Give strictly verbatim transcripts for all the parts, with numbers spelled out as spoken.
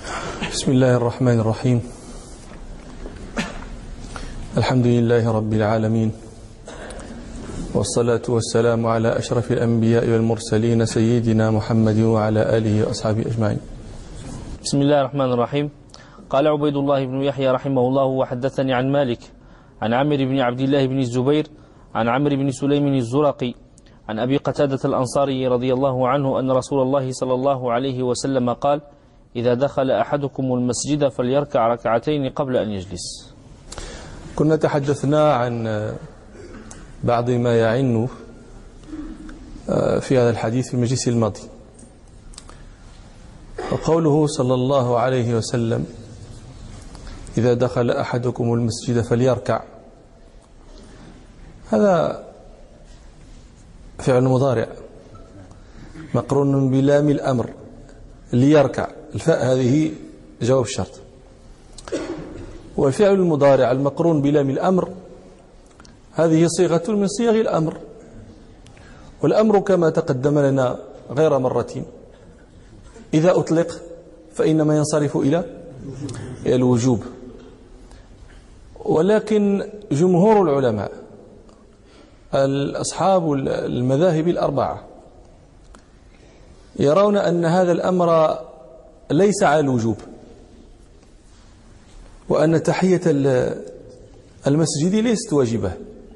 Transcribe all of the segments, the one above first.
بسم الله الرحمن الرحيم. الحمد لله رب العالمين، والصلاة والسلام على أشرف الأنبياء والمرسلين سيدنا محمد وعلى آله وأصحابه أجمعين. بسم الله الرحمن الرحيم. قال عبيد الله بن يحيى رحمه الله: وحدثني عن مالك عن عمرو بن عبد الله بن الزبير عن عمرو بن سليم الزرقي عن أبي قتادة الأنصاري رضي الله عنه أن رسول الله صلى الله عليه وسلم قال: إذا دخل أحدكم المسجد فليركع ركعتين قبل أن يجلس. كنا تحدثنا عن بعض ما يعن في هذا الحديث في المجلس الماضي، وقوله صلى الله عليه وسلم: إذا دخل أحدكم المسجد فليركع، هذا فعل مضارع مقرون بلام الأمر، ليركع، الفاء هذه جواب الشرط، والفعل المضارع المقرون بلام الأمر هذه صيغة من صيغ الأمر، والأمر كما تقدم لنا غير مرة إذا أطلق فإنما ينصرف إلى الوجوب، ولكن جمهور العلماء أصحاب المذاهب الأربعة يرون أن هذا الأمر ليس على الوجوب، وأن تحية المسجد ليست واجبة،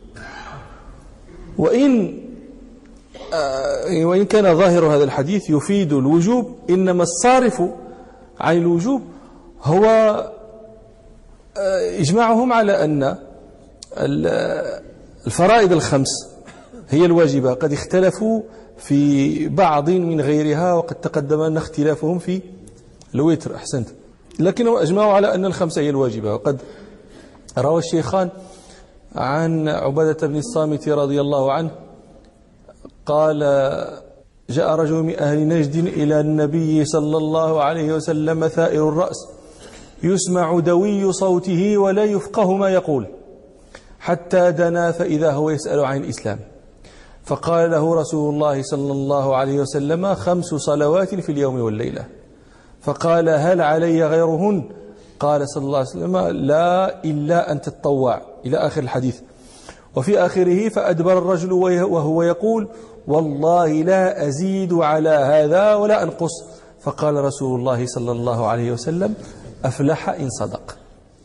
وإن وإن كان ظاهر هذا الحديث يفيد الوجوب، إنما الصارف عن الوجوب هو إجماعهم على أن الفرائض الخمس هي الواجبة. قد اختلفوا في بعض من غيرها، وقد تقدم أن اختلافهم في الوتر، أحسنت، لكنهم أجمعوا على أن الخمسة هي الواجبة. وقد روى الشيخان عن عبادة بن الصامت رضي الله عنه قال: جاء رجل من أهل نجد إلى النبي صلى الله عليه وسلم ثائر الرأس يسمع دوي صوته ولا يفقه ما يقول، حتى دنا فإذا هو يسأل عن الإسلام، فقال له رسول الله صلى الله عليه وسلم: خمس صلوات في اليوم والليلة. فقال: هل علي غيرهن؟ قال صلى الله عليه وسلم: لا إلا أن تتطوع، إلى آخر الحديث. وفي آخره: فأدبر الرجل وهو يقول: والله لا أزيد على هذا ولا أنقص. فقال رسول الله صلى الله عليه وسلم: أفلح إن صدق.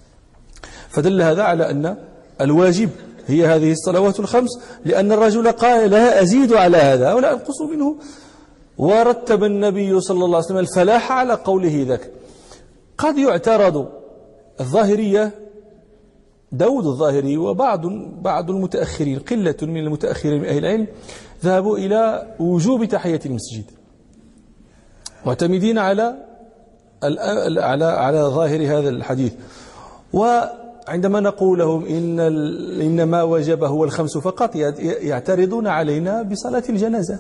فدل هذا على أن الواجب هي هذه الصلوات الخمس، لأن الرجل قال: لا أزيد على هذا ولا أنقص منه، ورتب النبي صلى الله عليه وسلم الفلاح على قوله ذاك. قد يعترض الظاهرية، داود الظاهري وبعض بعض المتأخرين، قلة من المتأخرين من أهل العلم، ذهبوا إلى وجوب تحية المسجد، معتمدين على على على ظاهر هذا الحديث. وعندما نقول لهم إن إن ما وجب هو الخمس فقط، يعترضون علينا بصلاة الجنازة.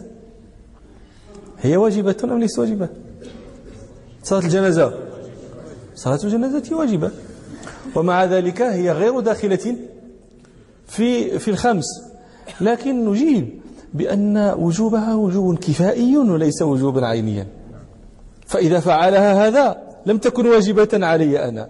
هي واجبة أم ليست واجبة؟ صلاة الجنازة صلاة الجنازة واجبة، ومع ذلك هي غير داخلة في في الخمس، لكن نجيب بأن وجوبها وجوب كفائي وليس وجوبا عينيا، فإذا فعلها هذا لم تكن واجبة علي أنا،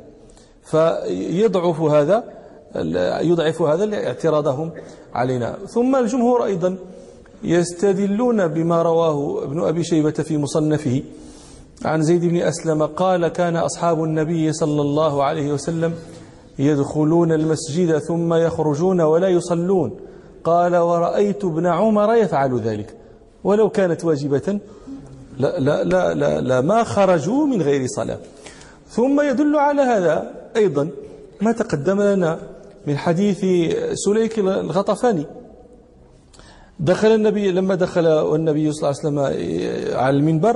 فيضعف هذا يضعف هذا اعتراضهم علينا. ثم الجمهور أيضا يستدلون بما رواه ابن أبي شيبة في مصنفه عن زيد بن أسلم قال: كان أصحاب النبي صلى الله عليه وسلم يدخلون المسجد ثم يخرجون ولا يصلون، قال: ورأيت ابن عمر يفعل ذلك، ولو كانت واجبة لا, لا, لا, لا, لا ما خرجوا من غير صلاة. ثم يدل على هذا أيضا ما تقدم لنا من حديث سليك الغطفاني. دخل النبي لما دخل النبي صلى الله عليه وسلم على المنبر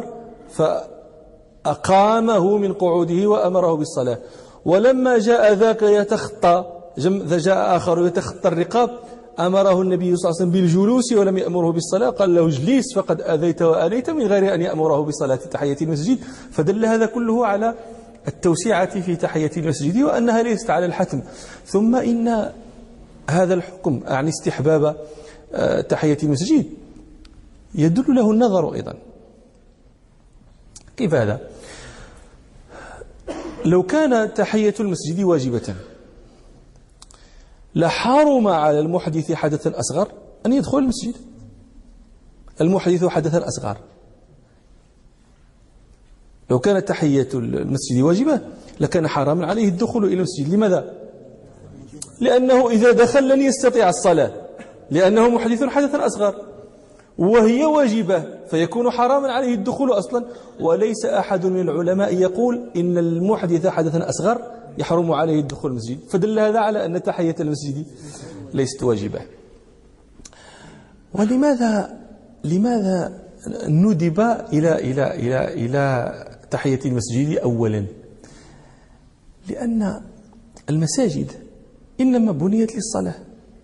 فأقامه من قعوده وأمره بالصلاة، ولما جاء ذاك يتخطى جاء آخر يتخطى الرقاب أمره النبي صلى الله عليه وسلم بالجلوس ولم يأمره بالصلاة، قال له: اجلس فقد أذيت وآليت، من غير أن يأمره بصلاة تحية المسجد. فدل هذا كله على التوسعة في تحية المسجد، وأنها ليست على الحتم. ثم إن هذا الحكم عن استحباب تحية المسجد يدل له النظر أيضا. كيف هذا؟ لو كان تحية المسجد واجبة لحرم على المحدث حدثا أصغر أن يدخل المسجد. المحدث حدثا أصغر، لو كانت تحية المسجد واجبة لكان حراما عليه الدخول إلى المسجد. لماذا؟ لأنه إذا دخل لن يستطيع الصلاة، لأنه محدث حدثا أصغر، وهي واجبة فيكون حراما عليه الدخول أصلا. وليس أحد من العلماء يقول إن المحدث حدثا أصغر يحرم عليه الدخول المسجد، فدل هذا على أن تحية المسجد ليست واجبة. ولماذا لماذا ندب إلى إلى إلى إلى تحية المسجد أولا؟ لأن المساجد إنما بنيت للصلاة،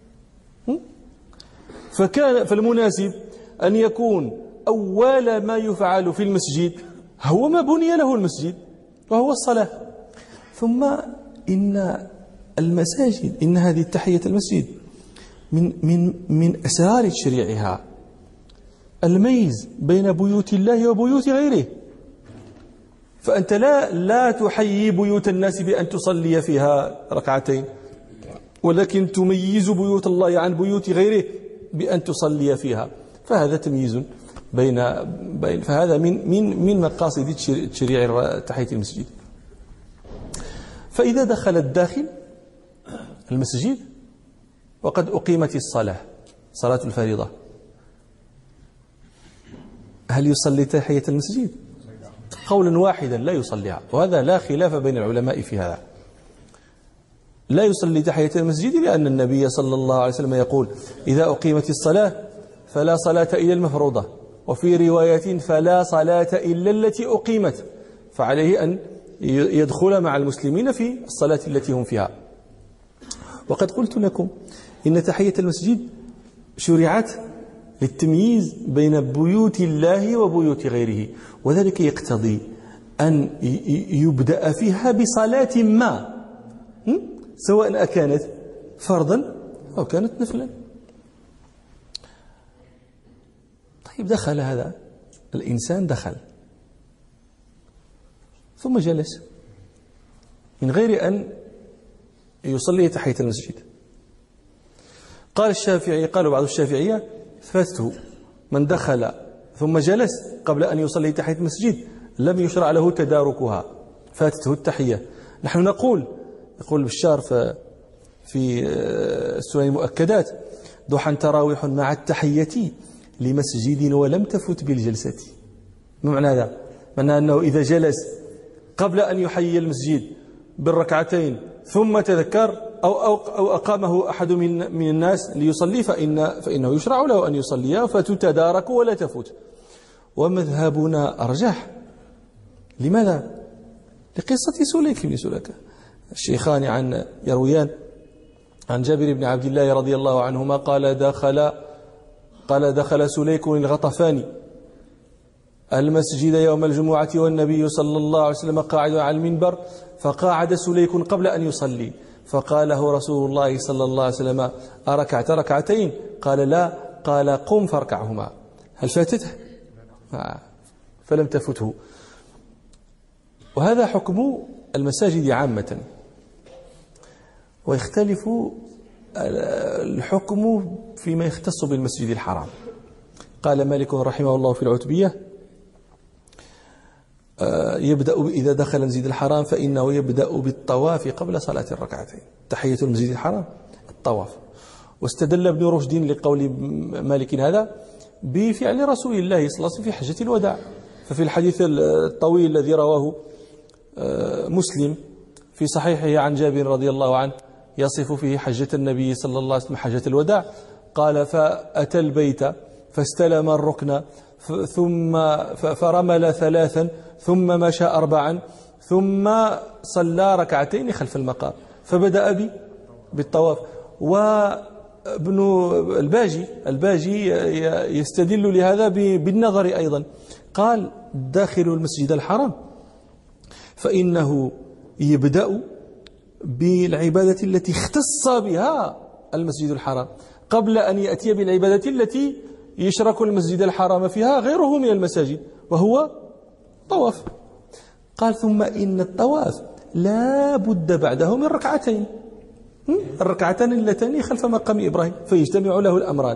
فكان فالمناسب أن يكون أول ما يفعل في المسجد هو ما بني له المسجد وهو الصلاة. ثم إن المساجد إن هذه تحية المسجد من من من أسرار تشريعها الميز بين بيوت الله وبيوت غيره. فأنت لا لا تحيي بيوت الناس بأن تصلي فيها ركعتين، ولكن تميز بيوت الله عن بيوت غيره بأن تصلي فيها، فهذا تمييز بين بين فهذا من من من مقاصد تشريع تحية المسجد. فإذا دخل الداخل المسجد وقد أقيمت الصلاة، صلاة الفريضة، هل يصلي تحية المسجد؟ قولا واحدا لا يصليها، وهذا لا خلاف بين العلماء في هذا. لا يصلي تحية المسجد لأن النبي صلى الله عليه وسلم يقول: إذا أقيمت الصلاة فلا صلاة إلا المفروضة، وفي رواية فلا صلاة إلا التي أقيمت، فعليه أن يدخل مع المسلمين في الصلاة التي هم فيها. وقد قلت لكم إن تحية المسجد شرعت للتمييز بين بيوت الله وبيوت غيره، وذلك يقتضي أن يبدأ فيها بصلاة ما، سواء أكانت فرضا أو كانت نفلا. طيب دخل هذا الإنسان، دخل ثم جلس من غير أن يصلي تحية المسجد. قال الشافعي قالوا بعض الشافعية فاتته من دخل ثم جلس قبل أن يصلي تحية المسجد لم يشرع له تداركها، فاتته التحية. نحن نقول يقول بشار في السنن المؤكدات: ضحى تراويح مع التحية لمسجد ولم تفت بالجلسة. ما معنى هذا؟ معنى أنه إذا جلس قبل أن يحيي المسجد بالركعتين ثم تذكر أو, أو, أو أقامه أحد من, من الناس ليصلي فإن فإنه يشرع له أن يصلي فتتدارك ولا تفوت. ومذهبنا أرجح. لماذا؟ لقصة سليك بن سلكة. الشيخان عن يرويان عن جابر بن عبد الله رضي الله عنهما قال دخل قال دخل سليك الغطفاني المسجد يوم الجمعة والنبي صلى الله عليه وسلم قاعد على المنبر، فقاعد سليك قبل أن يصلي، فقال له رسول الله صلى الله عليه وسلم: أركعت ركعتين؟ قال: لا. قال: قم فاركعهما. هل فاتته؟ فلم تفته. وهذا حكم المساجد عامة، ويختلف الحكم فيما يختص بالمسجد الحرام. قال مالك رحمه الله في العتبية: يبدأ إذا دخل المسجد الحرام فإنه يبدأ بالطواف قبل صلاة الركعتين. تحية المسجد الحرام الطواف. واستدل ابن رشد لقول مالك هذا بفعل رسول الله صلى الله عليه وسلم في حجة الوداع. ففي الحديث الطويل الذي رواه مسلم في صحيحه عن جابر رضي الله عنه يصف فيه حجة النبي صلى الله عليه وسلم حجة الوداع، قال: فأتى البيت فاستلم الركن ثم فرمل ثلاثا ثم مشى أربعا ثم صلى ركعتين خلف المقام، فبدأ بي بالطواف. وابن الباجي الباجي يستدل لهذا بالنظر أيضا، قال: داخل المسجد الحرام فإنه يبدأ بالعبادة التي اختص بها المسجد الحرام قبل أن يأتي بالعبادة التي يشرك المسجد الحرام فيها غيره من المساجد، وهو طواف. قال: ثم إن الطواف لا بد بعده من ركعتين، الركعتان اللتان خلف مقام إبراهيم، فيجتمع له الأمران.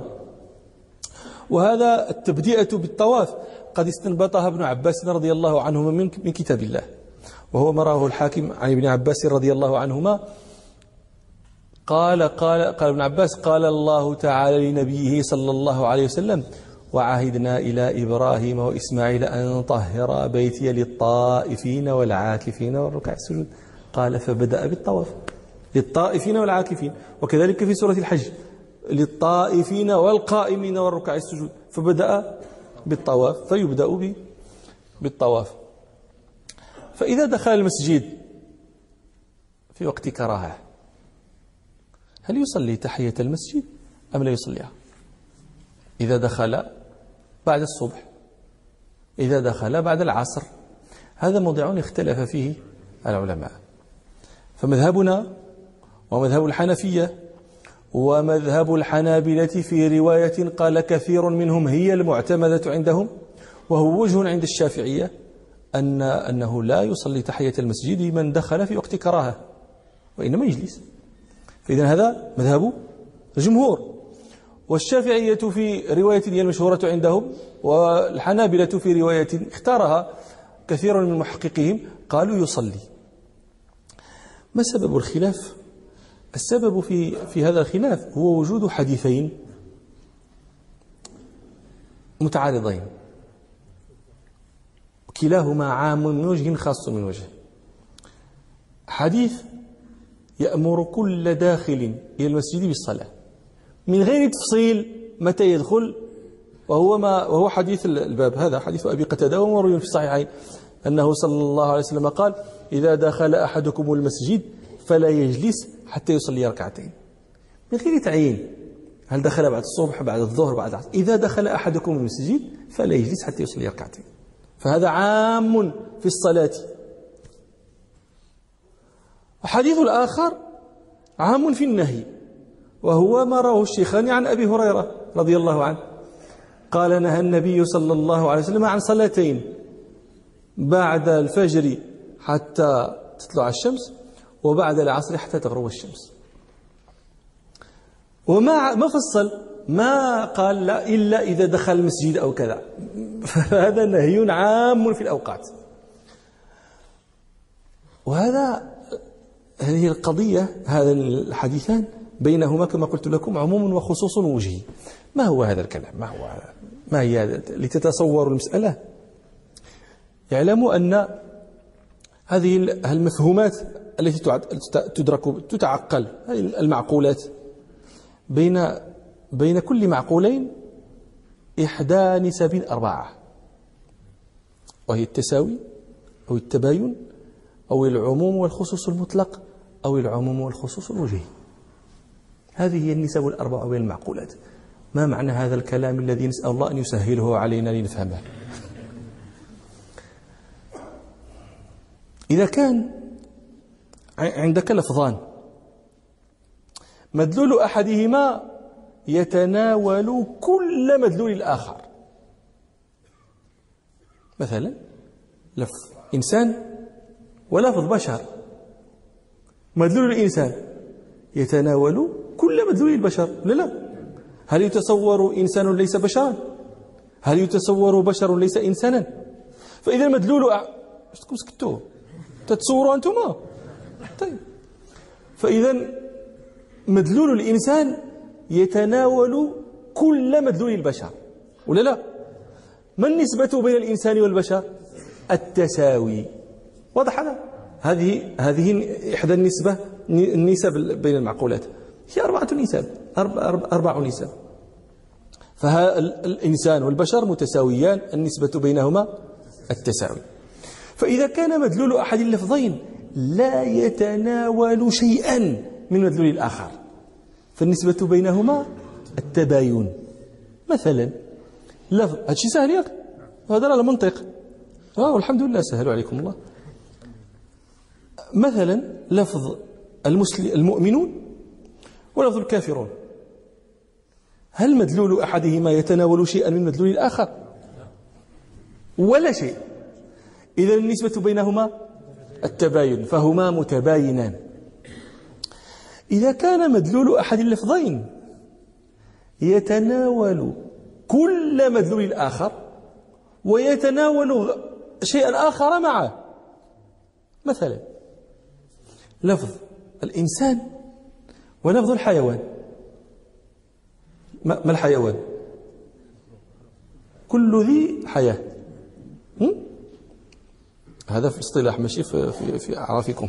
وهذا التبدئة بالطواف قد استنبطها ابن عباس رضي الله عنهما من كتاب الله، وهو ما رواه الحاكم عن ابن عباس رضي الله عنهما قال قال قال ابن عباس قال الله تعالى لنبيه صلى الله عليه وسلم: وعهدنا إلى إبراهيم وإسماعيل أن طهر بيتي للطائفين والعاكفين والركع السجود. قال فبدأ بالطواف للطائفين والعاكفين، وكذلك في سورة الحج للطائفين والقائمين والركع السجود، فبدأ بالطواف، فيبدأ بالطواف. فإذا دخل المسجد في وقت كراهة هل يصلي تحية المسجد أم لا يصليها؟ إذا دخل بعد الصبح، إذا دخل بعد العصر، هذا موضع اختلف فيه العلماء. فمذهبنا ومذهب الحنفية ومذهب الحنابلة في رواية قال كثير منهم هي المعتمدة عندهم، وهو وجه عند الشافعية، أن أنه لا يصلي تحية المسجد من دخل في وقت كراهة، وإنما يجلس. فإذا هذا مذهب الجمهور. والشافعية في رواية هي المشهورة عندهم، والحنابلة في رواية اختارها كثير من محققهم قالوا يصلي. ما سبب الخلاف؟ السبب في في هذا الخلاف هو وجود حديثين متعارضين، كلاهما عام من وجه خاص من وجه. حديث يأمر كل داخل إلى المسجد بالصلاة من غير تفصيل متى يدخل، وهو ما وهو حديث الباب، هذا حديث أبي قتادة ومروي في الصحيحين أنه صلى الله عليه وسلم قال: إذا دخل أحدكم المسجد فلا يجلس حتى يصلي ركعتين، من غير تعيين هل دخل بعد الصبح بعد الظهر بعد العصر. إذا دخل أحدكم المسجد فلا يجلس حتى يصلي ركعتين، فهذا عام في الصلاة. الحديث الآخر عام في النهي، وهو ما رواه الشيخان عن أبي هريرة رضي الله عنه قال: نهى النبي صلى الله عليه وسلم عن صلاتين بعد الفجر حتى تطلع الشمس، وبعد العصر حتى تغرب الشمس. وما ما فصل، ما قال لا إلا إذا دخل المسجد أو كذا، فهذا نهي عام في الأوقات. وهذا هذه القضية، هذا الحديثان بينهما كما قلت لكم عموم وخصوص وجهي. ما هو هذا الكلام؟ ما هو هذا؟ ما هي هذا؟ لتتصوروا المسألة، يعلموا أن هذه المفهومات التي تدرك تتعقل، المعقولات، بين بين كل معقولين إحدى نسب أربعة، وهي التساوي أو التباين أو العموم والخصوص المطلق أو العموم والخصوص الوجهي. هذه هي النسب الأربعة بين المعقولات. ما معنى هذا الكلام الذي نسأل الله أن يسهله علينا لنفهمه؟ إذا كان عندك لفظان مدلول أحدهما يتناول كل مدلول الآخر، مثلا لفظ إنسان ولفظ بشر، مدلول الإنسان يتناول كل مدلول البشر، لا لا. هل يتصور إنسان ليس بشرا؟ هل يتصور بشر ليس إنسانا؟ فإذا مدلول أ... اشتكم سكتوا تتصوروا أنتما. طيب، فإذا مدلول الإنسان يتناول كل مدلول البشر، ولا لا؟ ما النسبة بين الإنسان والبشر؟ التساوي. واضح هذا؟ هذه هذه إحدى النسبة النسب بين المعقولات، هي أربعة نسب، أربع, أربع نسب. فالإنسان والبشر متساويان، النسبة بينهما التساوي. فإذا كان مدلول أحد اللفظين لا يتناول شيئا من مدلول الآخر، فالنسبة بينهما التباين. مثلا لفظ، هذا شيء سهل ياك، هذا على منطق، اه والحمد لله سهلوا عليكم الله. مثلا لفظ المسلم المؤمنون ولفظ الكافرون، هل مدلول أحدهما يتناول شيئا من مدلول الآخر؟ ولا شيء. إذا النسبة بينهما التباين، فهما متباينان. إذا كان مدلول أحد اللفظين يتناول كل مدلول الآخر ويتناول شيئا آخر معه، مثلا لفظ الإنسان ولفظ الحيوان. ما الحيوان؟ كل ذي حياة. هذا في الاصطلاح ماشي في, في, في أعرافكم.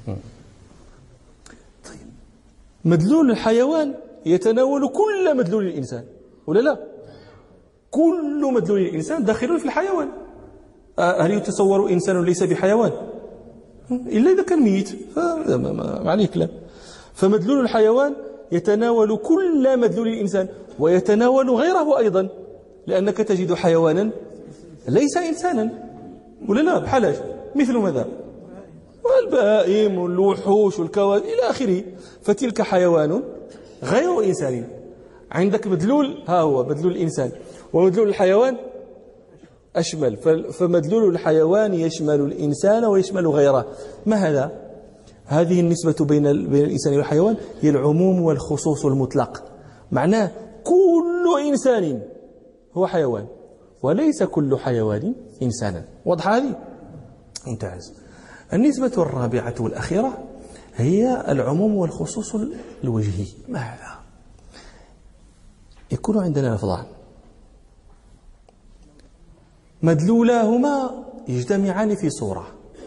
طيب، مدلول الحيوان يتناول كل مدلول الإنسان ولا لا؟ كل مدلول الإنسان داخل في الحيوان. هل يتصور إنسان ليس بحيوان؟ إلا إذا كان ميت، ما عليه كلام. فمدلول الحيوان يتناول كل مدلول الإنسان ويتناول غيره أيضا، لأنك تجد حيوانا ليس إنسانا ولا لا؟ بحالاش مثل ماذا؟ والبهائم والوحوش والكواكب إلى آخره. فتلك حيوان غير إنسان. عندك مدلول، ها هو مدلول الإنسان، ومدلول الحيوان أشمل. فمدلول الحيوان يشمل الإنسان ويشمل غيره. ما هذا؟ هذه النسبة بين بين الإنسان والحيوان هي العموم والخصوص المطلق. معناه كل إنسان هو حيوان وليس كل حيوان إنسانا. واضح هذه؟ ممتاز. النسبة الرابعة والأخيرة هي العموم والخصوص الوجهي. ما هذا؟ يكون عندنا لفظان مدلولاهما يجتمعان في صورة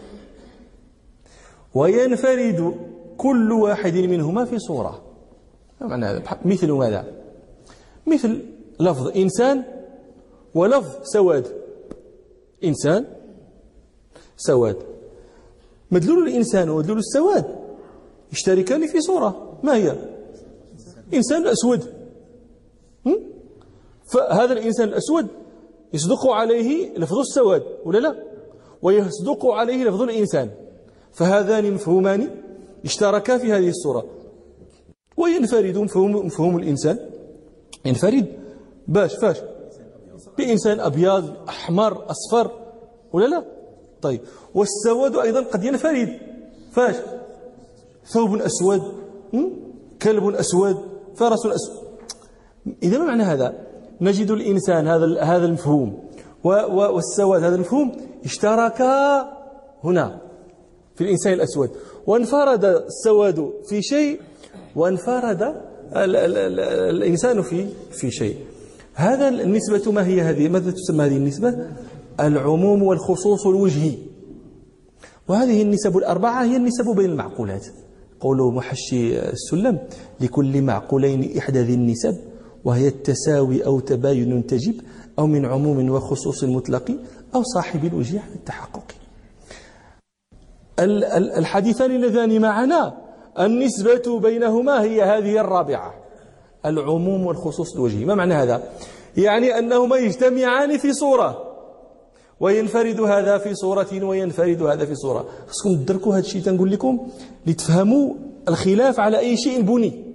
وينفرد كل واحد منهما في صورة. معنى هذا مثل ماذا؟ مثل لفظ إنسان ولفظ سواد. إنسان سواد، مدلول الإنسان ومدلول السواد يشتركان في صورة. ما هي؟ إنسان أسود. فهذا الإنسان الأسود يصدق عليه لفظ السواد ولا لا؟ ويصدق عليه لفظ الإنسان، فهذان مفهومان اشتركا في هذه الصورة. وينفرد مفهوم, مفهوم الإنسان، ينفرد باش فاش؟ بإنسان أبيض أحمر أصفر ولا لا؟ طيب، والسواد أيضا قد ينفرد فاش؟ ثوب أسود، كلب أسود، فرس أسود. إذا ما معنى هذا؟ نجد الإنسان هذا هذا المفهوم والسواد هذا المفهوم اشتركا هنا في الإنسان الأسود، وانفرد السواد في شيء وانفرد ال ال ال الإنسان في في شيء. هذا النسبة ما هي هذه؟ ماذا تسمى هذه النسبة؟ العموم والخصوص الوجهي. وهذه النسب الأربعة هي النسب بين المعقولات. قوله محشي السلم: لكل معقولين إحدى ذي النسب، وهي التساوي أو تباين تجب، أو من عموم وخصوص مطلق، أو صاحب الوجه عن التحقق. الحديثان اللذان معنا النسبة بينهما هي هذه الرابعة، العموم والخصوص الوجهي. ما معنى هذا؟ يعني أنهما يجتمعان في صورة وينفرد هذا في صورة وينفرد هذا في صورة. خصكم تدركوا هذا الشيء تنقول لكم لتفهموا الخلاف على أي شيء بني.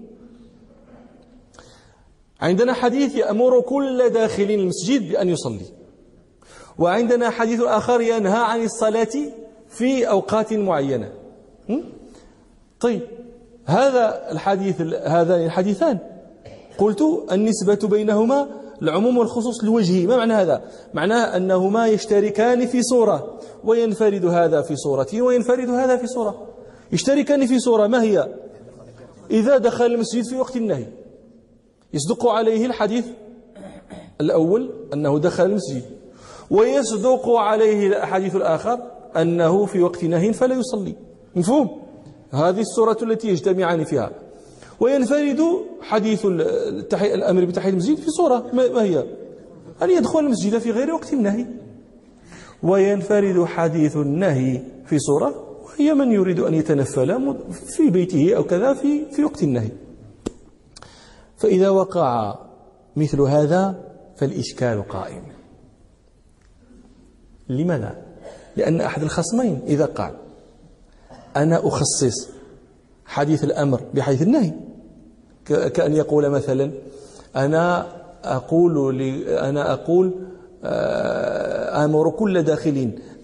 عندنا حديث يأمر كل داخل المسجد بأن يصلي، وعندنا حديث آخر ينهى عن الصلاة في أوقات معينة. طيب، هذا الحديث هذان الحديثان قلت النسبة بينهما العموم والخصوص الوجهي. ما معنى هذا؟ معناه أنهما يشتركان في صورة وينفرد هذا في صورة وينفرد هذا في صورة. يشتركان في صورة، ما هي؟ إذا دخل المسجد في وقت النهي يصدق عليه الحديث الأول أنه دخل المسجد، ويصدق عليه الحديث الآخر أنه في وقت نهي فلا يصلي. مفهوم؟ هذه الصورة التي يجتمعان فيها. وينفرد حديث الأمر بتحية المسجد في صورة، ما هي؟ أن يدخل المسجد في غير وقت النهي. وينفرد حديث النهي في صورة، وهي من يريد أن يتنفل في بيته أو كذا في في وقت النهي. فإذا وقع مثل هذا فالإشكال قائم. لماذا؟ لأن أحد الخصمين إذا قال أنا أخصص حديث الأمر بحديث النهي، كأن يقول مثلا أنا أقول أنا أقول أمر كل داخل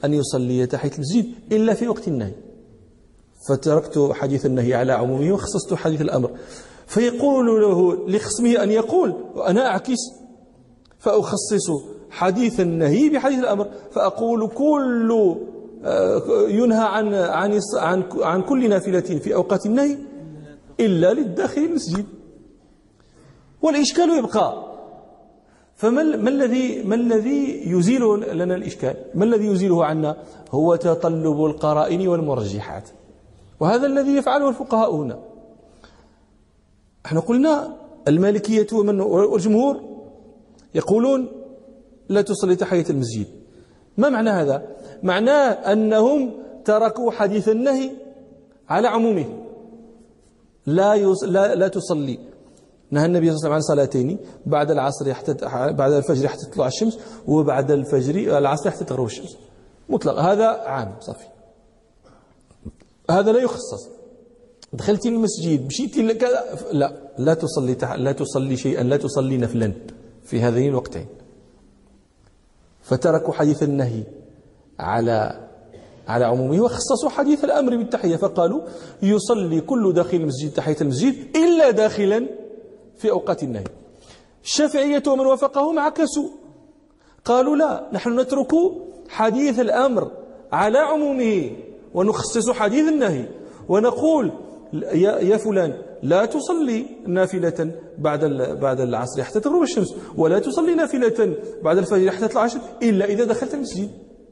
أن يصلي تحية المسجد إلا في وقت النهي، فتركت حديث النهي على عمومه وخصصت حديث الأمر. فيقول له لخصمه أن يقول، وأنا أعكس فأخصص حديث النهي بحديث الأمر، فأقول كل ينهى عن عن عن عن كل نافلة في أوقات النهي إلا للداخل المسجد، والإشكال يبقى. فما ما الذي ما الذي يزيل لنا الإشكال؟ ما الذي يزيله عنا؟ هو تطلب القرائن والمرجحات، وهذا الذي يفعله الفقهاء هنا. احنا قلنا المالكية والجمهور يقولون لا تصلي تحية المسجد. ما معنى هذا؟ معناه أنهم تركوا حديث النهي على عمومه، لا يص... لا لا تصلي. نهى النبي صلى الله عليه وسلم عن صلاتين، بعد العصر حتى بعد الفجر حتى تطلع الشمس، وبعد الفجر العصر حتى تغرب الشمس، مطلق. هذا عام صافي، هذا لا يخصص. دخلتي المسجد مشيتي لكذا، لا لا تصلي تح... لا تصلي شيئا، لا تصلي نفلا في هذين الوقتين. فتركوا حديث النهي على على عمومه وخصصوا حديث الأمر بالتحية، فقالوا يصلي كل داخل المسجد تحية المسجد إلا داخلا في أوقات النهي. الشافعية ومن وافقهم عكسوا، قالوا لا، نحن نترك حديث الأمر على عمومه ونخصص حديث النهي، ونقول يا يا فلان لا تصلي نافلة بعد بعد العصر حتى تغرب الشمس، ولا تصلي نافلة بعد الفجر حتى تطلع الشمس إلا إذا دخلت المسجد.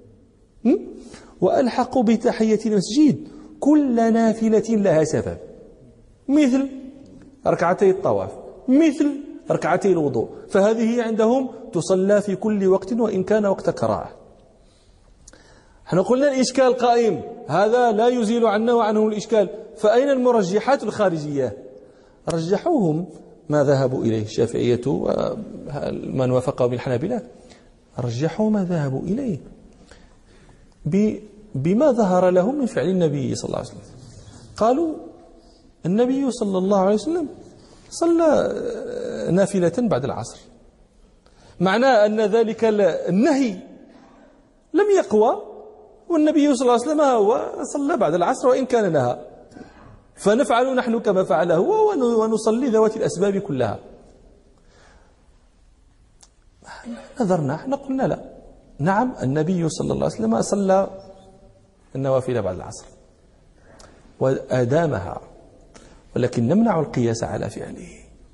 وألحقوا بتحية المسجد كل نافلة لها سبب، مثل ركعتي الطواف، مثل ركعتي الوضوء، فهذه عندهم تصلى في كل وقت وإن كان وقت كراهة. احنا قلنا الإشكال قائم، هذا لا يزيل عنا وعنه الإشكال. فأين المرجحات الخارجية؟ رجحوهم ما ذهبوا إليه الشافعية ومن وافقه بالحنابلة، رجحوا ما ذهبوا إليه بما ظهر لهم من فعل النبي صلى الله عليه وسلم. قالوا النبي صلى الله عليه وسلم صلى نافلة بعد العصر، معناه أن ذلك النهي لم يقوى، والنبي صلى الله عليه وسلم هو صلى بعد العصر وإن كان نهى، فنفعل نحن كما فعل هو ونصلي ذوات الأسباب كلها. نظرنا احنا قلنا لا، نعم النبي صلى الله عليه وسلم صلى النوافل بعد العصر وأدامها، ولكن نمنع القياس على فعله.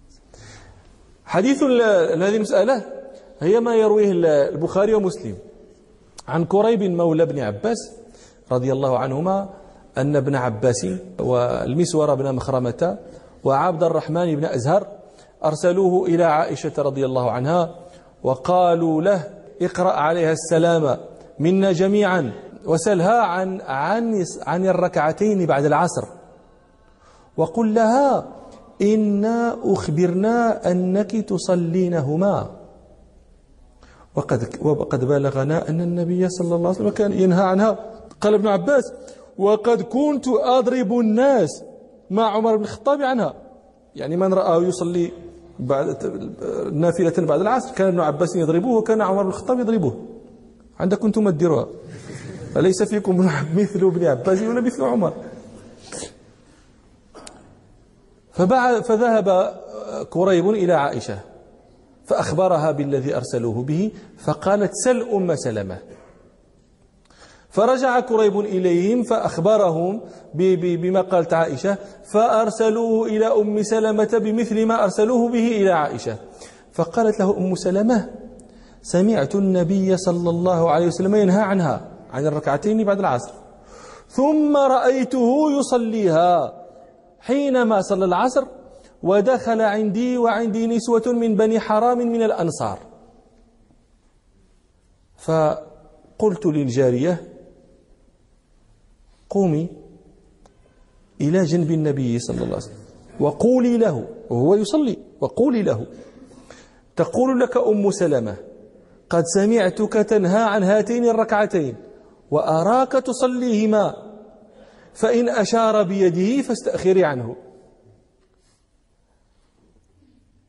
حديث هذه المسألة هي ما يرويه البخاري ومسلم عن كريب مولى ابن عباس رضي الله عنهما أن ابن عباس والمسور بن مخرمة وعبد الرحمن بن أزهر أرسلوه إلى عائشة رضي الله عنها وقالوا له اقرأ عليها السلام منا جميعا وسلها عن عن عن الركعتين بعد العصر، وقل لها إنا أخبرنا أنك تصلينهما، وقد وقد بلغنا أن النبي صلى الله عليه وسلم كان ينهى عنها. قال ابن عباس وقد كنت أضرب الناس مع عمر بن الخطاب عنها، يعني من رآه يصلي بعد نافلة بعد العصر كان ابن عباس يضربوه وكان عمر بن الخطاب يضربوه. عندكم انتم تديروها، أليس فيكم مثل ابن عباس ولا مثل عمر؟ فذهب كريب إلى عائشة فأخبرها بالذي أرسلوه به، فقالت سل أم سلمة. فرجع كريب إليهم فأخبرهم بما قالت عائشة، فأرسلوه إلى أم سلمة بمثل ما أرسلوه به إلى عائشة. فقالت له أم سلمة سمعت النبي صلى الله عليه وسلم ينهى عنها عن الركعتين بعد العصر، ثم رأيته يصليها حينما صلى العصر ودخل عندي وعندي نسوة من بني حرام من الأنصار، فقلت للجارية قومي إلى جنب النبي صلى الله عليه وسلم وقولي له وهو يصلي، وقولي له تقول لك أم سلمة قد سمعتك تنهى عن هاتين الركعتين وأراك تصليهما، فإن أشار بيده فاستأخري عنه.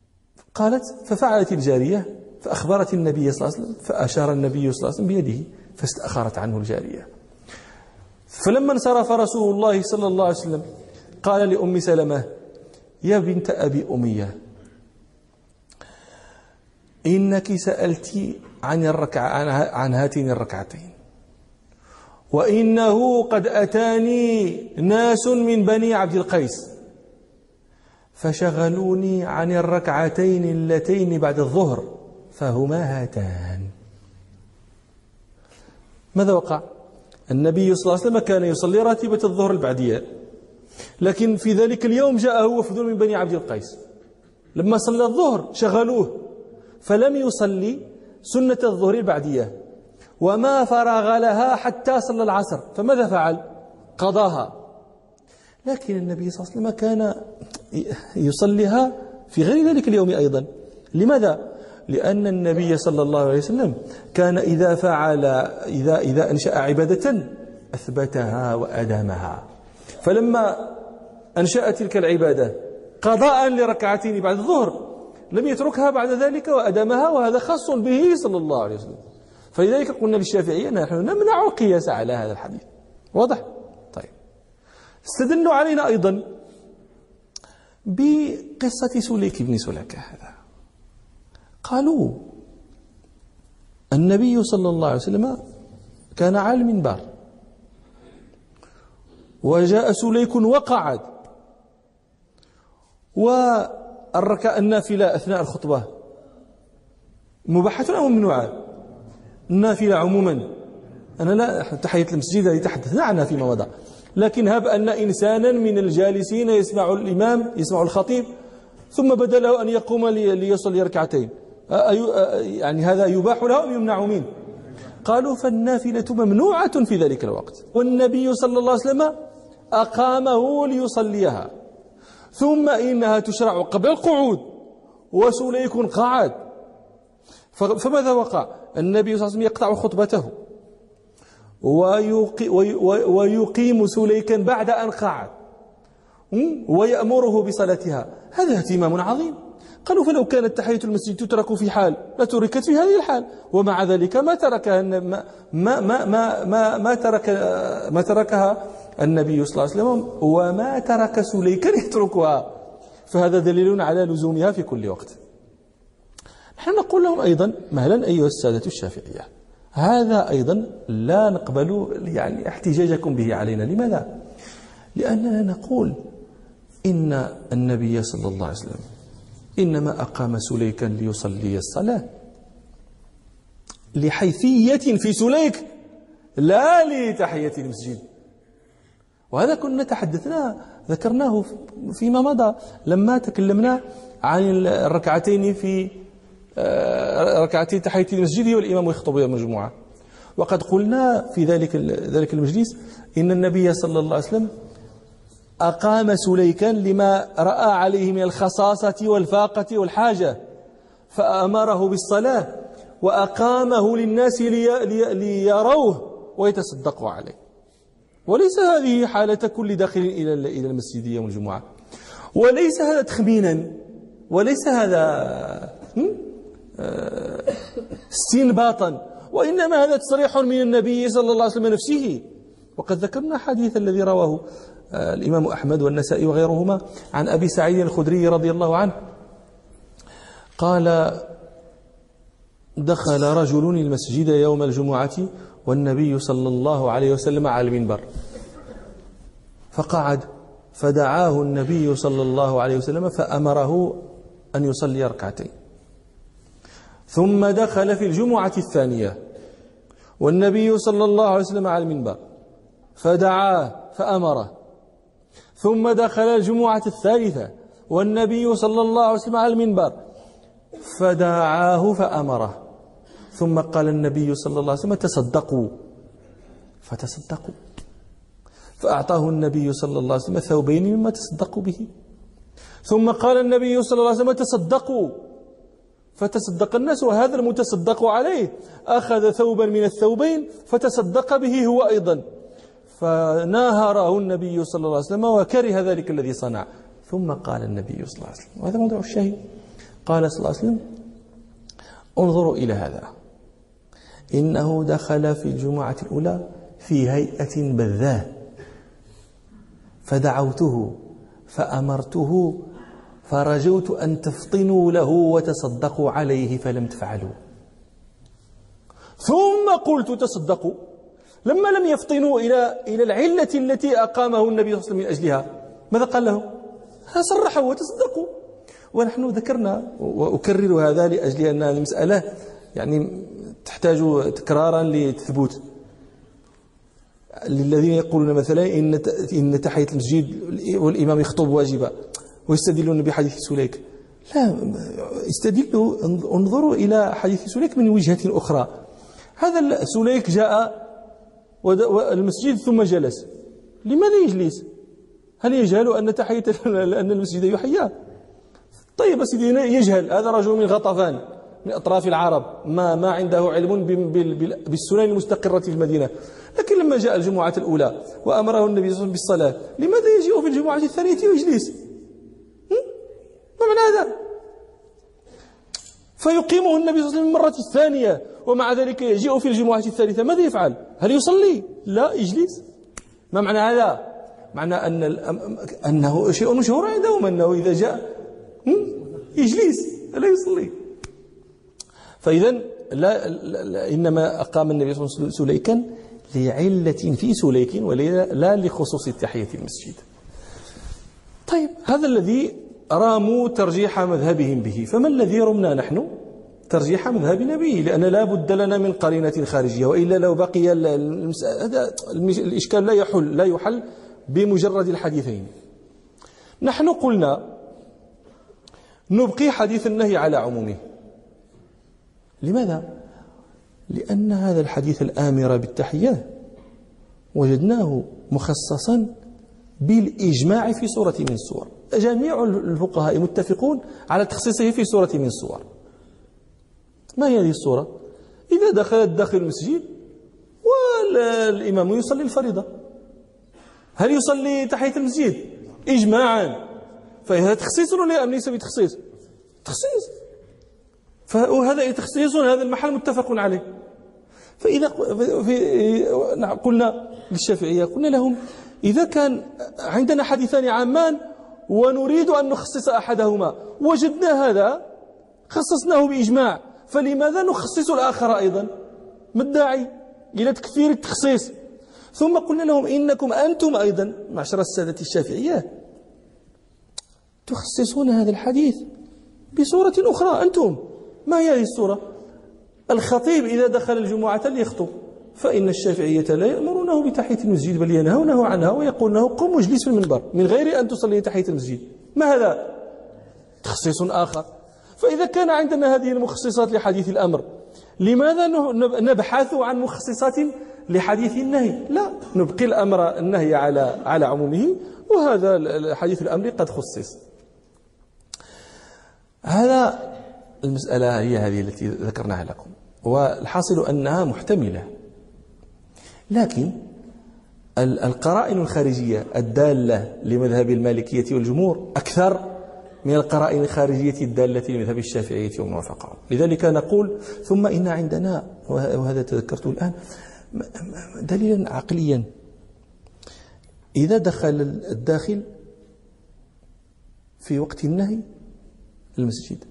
قالت ففعلت الجارية فأخبرت النبي صلى الله عليه وسلم، فأشار النبي صلى الله عليه وسلم بيده فاستأخرت عنه الجارية. فلما انصرف رسول الله صلى الله عليه وسلم قال لأم سلمة: يا بنت أبي أمية، إنك سألت عن الركعة عن هاتين الركعتين، وإنه قد أتاني ناس من بني عبد القيس فشغلوني عن الركعتين اللتين بعد الظهر فهما هاتان. ماذا وقع؟ النبي صلى الله عليه وسلم كان يصلي راتبة الظهر البعدية، لكن في ذلك اليوم جاءه وفد من بني عبد القيس، لما صلى الظهر شغلوه فلم يصلي سنة الظهر البعدية، وما فرغ لها حتى صلى العصر، فماذا فعل؟ قضاها. لكن النبي صلى الله عليه وسلم كان يصليها في غير ذلك اليوم أيضا. لماذا؟ لأن النبي صلى الله عليه وسلم كان إذا فعل إذا إذا أنشأ عبادة أثبتها وأدامها، فلما أنشأ تلك العبادة قضاء لركعتين بعد الظهر لم يتركها بعد ذلك وأدامها، وهذا خاص به صلى الله عليه وسلم. فلذلك قلنا للشافعية نحن نمنع القياس على هذا الحديث. واضح؟ طيب، استدلوا علينا أيضا بقصة سليك بن سلكة هذا. قالوا النبي صلى الله عليه وسلم كان على المنبر وجاء سليك وقعد، والركعة النافلة أثناء الخطبة مباحة أو ممنوعة؟ النافلة عموما، أنا لا تحية المسجد الذي تحدثنا عنها فيما مضى، لكن هب أن إنسانا من الجالسين يسمع الإمام يسمع الخطيب ثم بدا له أن يقوم ليصلي ركعتين، يعني هذا يباح له أو يمنع منه؟ قالوا فالنافلة ممنوعة في ذلك الوقت، والنبي صلى الله عليه وسلم أقامه ليصليها، ثم إنها تشرع قبل القعود وسليك قعد، فماذا وقع؟ النبي صلى الله عليه وسلم يقطع خطبته ويقيم سليكا بعد أن قعد ويأمره بصلاتها. هذا اهتمام عظيم. قالوا فلو كانت تحية المسجد تترك في حال لتركت في هذه الحال، ومع ذلك ما تركها ما ما ما ما, ما ترك ما تركها النبي صلى الله عليه وسلم، وما ترك سليكا يتركها، فهذا دليل على لزومها في كل وقت. نحن نقول لهم أيضا مهلا أيها السادة الشافعية، هذا أيضا لا نقبل يعني احتجاجكم به علينا. لماذا؟ لأننا نقول إن النبي صلى الله عليه وسلم إنما أقام سليكا ليصلي الصلاة لحيثية في سليك لا لتحية المسجد، وهذا كنا تحدثنا ذكرناه فيما مضى لما تكلمنا عن الركعتين في ركعتين تحية المسجد والإمام يخطب يوم الجمعة، وقد قلنا في ذلك ذلك المجلس إن النبي صلى الله عليه وسلم أقام سليكا لما رأى عليه من الخصاصة والفاقة والحاجة، فأمره بالصلاة وأقامه للناس لي لي ليروه ويتصدقوا عليه. وليس هذه حالة كل داخل إلى إلى المسجد يوم الجمعة، وليس هذا تخمينا، وليس هذا استنباطا، وإنما هذا تصريح من النبي صلى الله عليه وسلم نفسه. وقد ذكرنا حديث الذي رواه الإمام أحمد والنسائي وغيرهما عن أبي سعيد الخدري رضي الله عنه قال دخل رجل المسجد يوم الجمعة والنبي صلى الله عليه وسلم على المنبر، فقعد فدعاه النبي صلى الله عليه وسلم فأمره أن يصلي ركعتين، ثم دخل في الجمعة الثانية والنبي صلى الله عليه وسلم على المنبر فدعاه فأمره، ثم دخل الجمعة الثالثة والنبي صلى الله عليه وسلم على المنبر فدعاه فأمره، ثم قال النبي صلى الله عليه وسلم تصدقوا، فتصدقوا، فأعطاه النبي صلى الله عليه وسلم ثوبين مما تصدقوا به، ثم قال النبي صلى الله عليه وسلم تصدقوا، فتصدق الناس، وهذا المتصدق عليه أخذ ثوبا من الثوبين فتصدق به هو أيضا، فناهره النبي صلى الله عليه وسلم وكره ذلك الذي صنع. ثم قال النبي صلى الله عليه وسلم، وهذا موضوع الشاهد، قال صلى الله عليه وسلم انظروا إلى هذا، إنه دخل في الجمعة الأولى في هيئة بذاء، فدعوته فأمرته فرجوت أن تفطنوا له وتصدقوا عليه فلم تفعلوا. ثم قلت تصدقوا، لما لم يفطنوا إلى إلى العلة التي أقامه النبي صلى الله عليه وسلم من أجلها، ماذا قال له؟ صرحوا وتصدقوا. ونحن ذكرنا وأكرر هذا لأجل أن المسألة يعني تحتاج تكرارا للثبوت. للذين يقولون مثلا إن إن تحية المسجد والإمام يخطب واجبة ويستدلون بحديث سليك، لا، استدلوا انظروا إلى حديث سليك من وجهة أخرى. هذا سليك جاء المسجد ثم جلس، لماذا يجلس؟ هل يجهل أن تحية أن المسجد يحيى؟ طيب سيدي، يجهل، هذا رجل من غطفان من أطراف العرب، ما ما عنده علم بالسنن المستقرة في المدينة. لكن لما جاء الجمعة الأولى وأمره النبي صلى الله عليه وسلم بالصلاة، لماذا يجيء في الجمعة الثانية ويجلس؟ ما معنى هذا؟ فيقيمه النبي صلى الله عليه وسلم المرة الثانية، ومع ذلك يجيء في الجمعة الثالثة، ماذا يفعل؟ هل يصلي؟ لا، يجلس. ما معنى هذا؟ معنى أن أنه شيء مشهور عندهم أنه إذا جاء يجلس لا يصلي. فإذا لا, لا إنما أقام النبي صلى الله عليه وسلم سليكا لعلة في سليك ولا لخصوص تحية المسجد. طيب، هذا الذي راموا ترجيح مذهبهم به. فما الذي رمنا نحن ترجيح مذهبنا به؟ لأن لا بد لنا من قرينة خارجية، وإلا لو بقي هذا الإشكال لا يحل لا يحل بمجرد الحديثين. نحن قلنا نبقي حديث النهي على عمومه. لماذا؟ لأن هذا الحديث الآمر بالتحية وجدناه مخصصا بالإجماع في سورة من السور. جميع الفقهاء متفقون على تخصيصه في سورة من السور. ما هي هذه السورة؟ إذا دخلت داخل المسجد والإمام يصلي الفريضة، هل يصلي تحية المسجد؟ إجماعا. فهذا تخصيص ولا ليس بتخصيص؟ تخصيص. فهذا تخصيص، هذا المحل متفق عليه. فإذا في قلنا للشافعية، قلنا لهم إذا كان عندنا حديثان عامان ونريد أن نخصص أحدهما، وجدنا هذا خصصناه بإجماع، فلماذا نخصص الآخر أيضا؟ ما الداعي إلى تكثير التخصيص؟ ثم قلنا لهم إنكم أنتم أيضا معشر السادة الشافعية تخصصون هذا الحديث بصورة أخرى. أنتم ما هي هذه الصورة؟ الخطيب إذا دخل الجمعة ليخطب، فإن الشافعية لا يأمرونه بتحية المسجد بل ينهونه عنها ويقول له قم واجلس في المنبر من غير أن تصلي تحية المسجد. ما هذا؟ تخصيص آخر. فإذا كان عندنا هذه المخصصات لحديث الأمر، لماذا نبحث عن مخصصات لحديث النهي؟ لا، نبقي الأمر النهي على على عمومه، وهذا حديث الأمر قد خصص. هذا المسألة هي هذه التي ذكرناها لكم، والحاصل أنها محتملة. لكن القرائن الخارجية الدالة لمذهب المالكية والجمهور أكثر من القرائن الخارجية الدالة لمذهب الشافعية ومن وافقهم. لذلك نقول ثم إن عندنا، وهذا تذكرته الآن، دليلا عقليا. إذا دخل الداخل في وقت النهي المسجد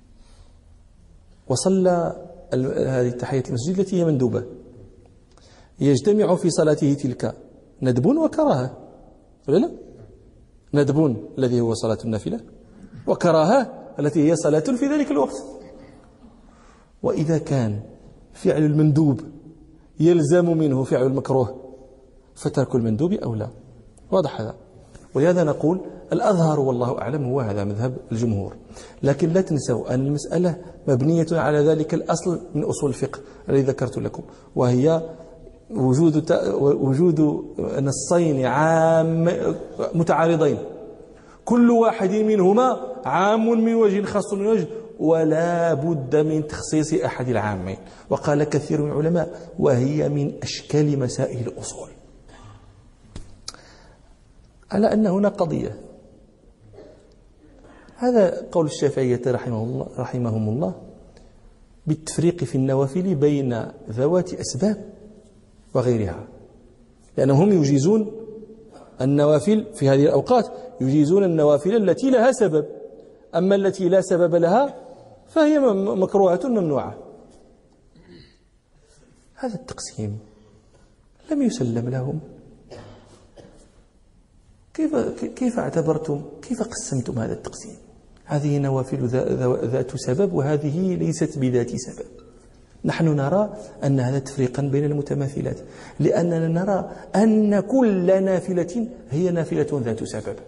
وصلى هذه تحية المسجد التي هي مندوبة، يجتمع في صلاته تلك ندب وكراهة، ولا لا؟ ندب الذي هو صلاة النافلة، وكراهة التي هي صلاة في ذلك الوقت. وإذا كان فعل المندوب يلزم منه فعل المكروه، فترك المندوب أولى. واضح هذا؟ ولهذا نقول الأظهر والله أعلم هو هذا مذهب الجمهور. لكن لا تنسوا أن المسألة مبنية على ذلك الأصل من أصول الفقه الذي ذكرت لكم، وهي وجود وجود نصين عام متعارضين، كل واحد منهما عام من وجه خاص من وجه، ولا بد من تخصيص أحد العامين. وقال كثير من العلماء وهي من أشكال مسائل الأصول، على أن هنا قضية. هذا قول الشافعية رحمه الله رحمهم الله بالتفريق في النوافل بين ذوات أسباب وغيرها، لأنهم يجيزون النوافل في هذه الأوقات، يجيزون النوافل التي لها سبب، أما التي لا سبب لها فهي مكروهة ممنوعة. هذا التقسيم لم يسلم لهم. كيف كيف اعتبرتم، كيف قسمتم هذا التقسيم؟ هذه نوافل ذات سبب وهذه ليست بذات سبب. نحن نرى أن هذا تفريقا بين المتماثلات، لأننا نرى أن كل نافلة هي نافلة ذات سبب.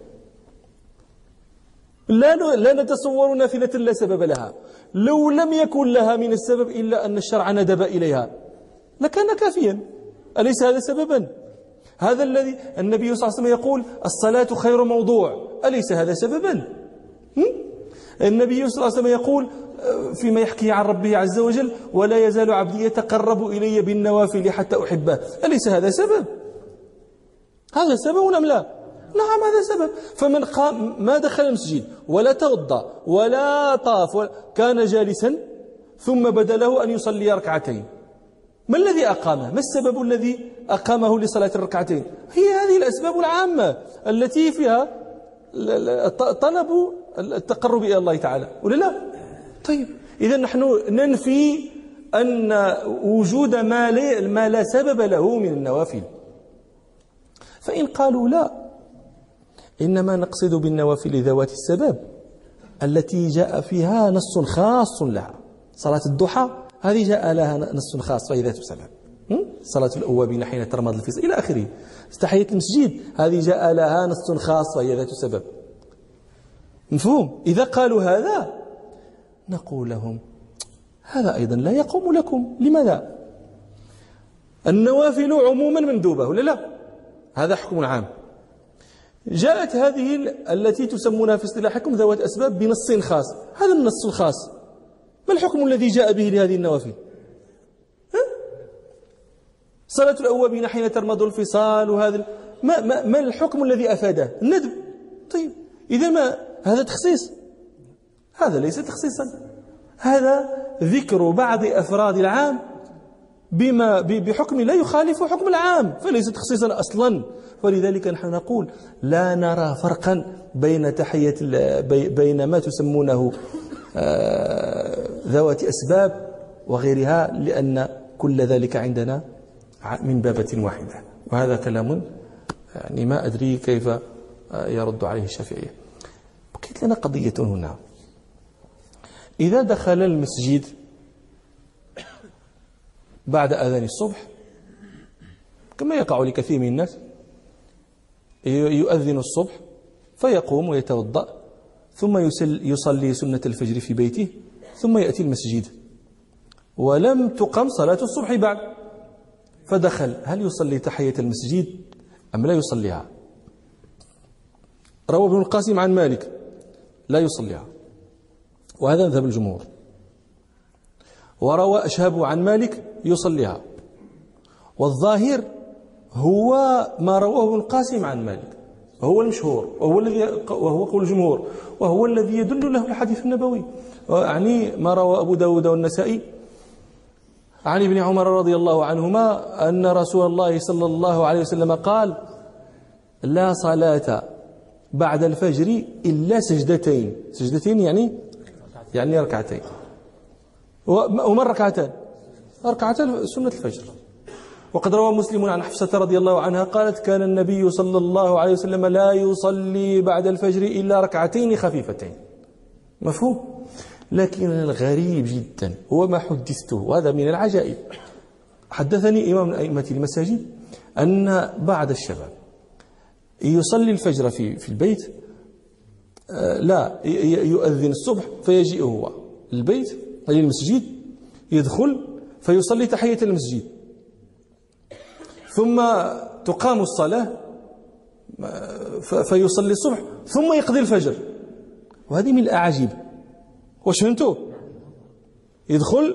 لا لا نتصور نافلة لا سبب لها، لو لم يكن لها من السبب إلا أن الشرع ندب إليها لكان كافيا. أليس هذا سببا؟ هذا الذي النبي صلى الله عليه وسلم يقول الصلاة خير موضوع، أليس هذا سببا؟ النبي صلى الله عليه وسلم يقول فيما يحكي عن ربه عز وجل ولا يزال عبدي يتقرب إلي بالنوافل حتى أحبه، أليس هذا سبب؟ هذا سبب أم لا؟ نعم هذا سبب. فمن قام ما دخل المسجد ولا توضأ ولا طاف ولا كان جالسا ثم بدا له أن يصلي ركعتين، ما الذي أقامه؟ ما السبب الذي أقامه لصلاة الركعتين؟ هي هذه الأسباب العامة التي فيها طلب التقرب إلى الله تعالى، ولا لا؟ طيب إذا نحن ننفي أن وجود ما لا, ما لا سبب له من النوافل. فإن قالوا لا، إنما نقصد بالنوافل ذوات السبب التي جاء فيها نص خاص لها. صلاة الضحى هذه جاء لها نص خاص وهي ذات سبب، صلاة الأوابين حين ترمض الفصل إلى آخره. تحية المسجد هذه جاء لها نص خاص وهي ذات سبب. مفهوم؟ إذا قالوا هذا نقول لهم هذا أيضا لا يقوم لكم. لماذا؟ النوافل عموما مندوبة ولا لا؟ هذا حكم عام. جاءت هذه التي تسمونها في اصطلاحكم ذوات أسباب بنص خاص، هذا النص الخاص ما الحكم الذي جاء به لهذه النوافل؟ ها؟ صلاة الأوابين حين ترمض الفصال وهذا ما, ما, ما الحكم الذي أفاده؟ الندب. طيب إذا ما هذا تخصيص؟ هذا ليس تخصيصا، هذا ذكر بعض أفراد العام بما بحكم لا يخالف حكم العام، فليس تخصيصا أصلا. ولذلك نحن نقول لا نرى فرقا بين تحية بين ما تسمونه ذوات أسباب وغيرها، لأن كل ذلك عندنا من بابة واحدة. وهذا كلام يعني ما أدري كيف يرد عليه الشافعية. بقيت لنا قضية هنا، إذا دخل المسجد بعد أذان الصبح كما يقع لكثير من الناس، يؤذن الصبح فيقوم ويتوضأ ثم يصلي سنة الفجر في بيته ثم يأتي المسجد ولم تقم صلاة الصبح بعد، فدخل، هل يصلي تحية المسجد أم لا يصليها؟ روى ابن القاسم عن مالك لا يصليها، وهذا مذهب الجمهور. وروى أشهب عن مالك يصليها، والظاهر هو ما رواه ابن القاسم عن مالك، وهو المشهور وهو الذي وهو قول الجمهور وهو الذي يدل له الحديث النبوي، يعني ما روى أبو داود والنسائي عن ابن عمر رضي الله عنهما أن رسول الله صلى الله عليه وسلم قال لا صلاة بعد الفجر إلا سجدتين، سجدتين يعني يعني ركعتين. وما الركعتان؟ ركعتان سنة الفجر. وقد روى مسلم عن حفصة رضي الله عنها قالت كان النبي صلى الله عليه وسلم لا يصلي بعد الفجر إلا ركعتين خفيفتين. مفهوم؟ لكن الغريب جدا هو ما حدثته، وهذا من العجائب. حدثني إمام من أئمة المساجد أن بعض الشباب يصلي الفجر في في البيت، لا يؤذن الصبح فيجيء هو البيت أي المسجد، يدخل فيصلي تحية المسجد ثم تقام الصلاة فيصلي الصبح ثم يقضي الفجر. وهذه من الأعاجيب. واش فهمتوا؟ يدخل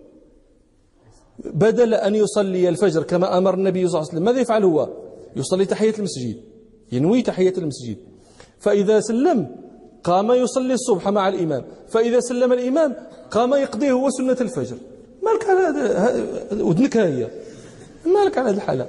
بدل أن يصلي الفجر كما أمر النبي صلى الله عليه وسلم، ماذا يفعل هو؟ يصلي تحية المسجد، ينوي تحية المسجد، فإذا سلم قام يصلي الصبح مع الإمام، فإذا سلم الإمام قام يقضيه هو سنة الفجر. مالك على هذا ودنك هي، مالك على هذه الحالة.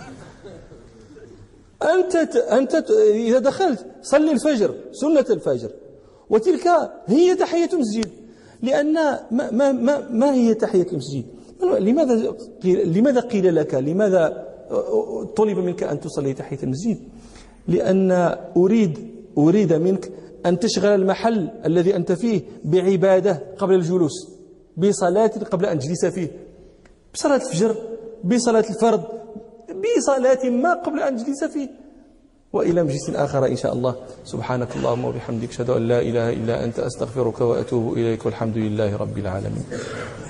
أنت أنت إذا دخلت صلي الفجر سنة الفجر، وتلك هي تحية المسجد. لأن ما ما ما, ما هي تحية المسجد؟ لماذا قيل لماذا قيل لك لماذا طلب منك أن تصلي تحية المسجد؟ لأن أريد أريد منك أن تشغل المحل الذي أنت فيه بعبادة قبل الجلوس، بصلاة قبل أن تجلس فيه، بصلاة الفجر، بصلاة الفرض، بصلاة ما قبل أن تجلس فيه. وإلى مجلس آخر إن شاء الله. سبحانك اللهم وبحمدك، أشهد أن لا إله إلا أنت، أستغفرك وأتوب إليك، والحمد لله رب العالمين.